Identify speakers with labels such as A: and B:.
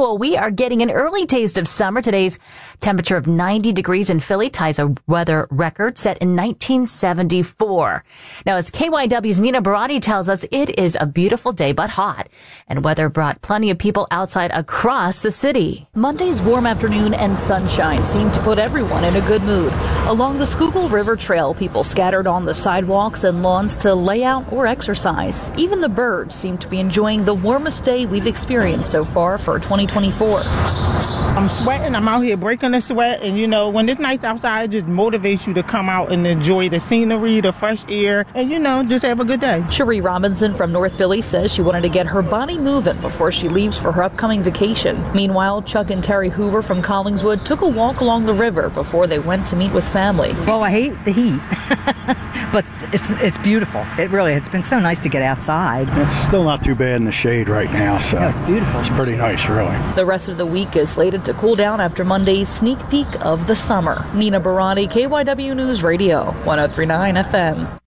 A: Well, we are getting an early taste of summer. Today's temperature of 90 degrees in Philly ties a weather record set in 1974. Now, as KYW's Nina Barati tells us, it is a beautiful day but hot, and weather brought plenty of people outside across the city. Monday's warm afternoon and sunshine seemed to put everyone in a good mood. Along the Schuylkill River Trail, people scattered on the sidewalks and lawns to lay out or exercise. Even the birds seem to be enjoying the warmest day we've experienced so far for 2024.
B: I'm sweating. I'm out here breaking the sweat. And, you know, when it's nice outside, it just motivates you to come out and enjoy the scenery, the fresh air, and, you know, just have a good day.
A: Cherie Robinson from North Philly says she wanted to get her body moving before she leaves for her upcoming vacation. Meanwhile, Chuck and Terry Hoover from Collingswood took a walk along the river before they went to meet with family.
C: Well, I hate the heat, but it's beautiful. It's been so nice to get outside.
D: It's still not too bad in the shade right now, so
C: yeah, it's beautiful.
D: It's pretty nice, really.
A: The rest of the week is slated to cool down after Monday's sneak peek of the summer. Nina Barati, KYW News Radio, 103.9 FM.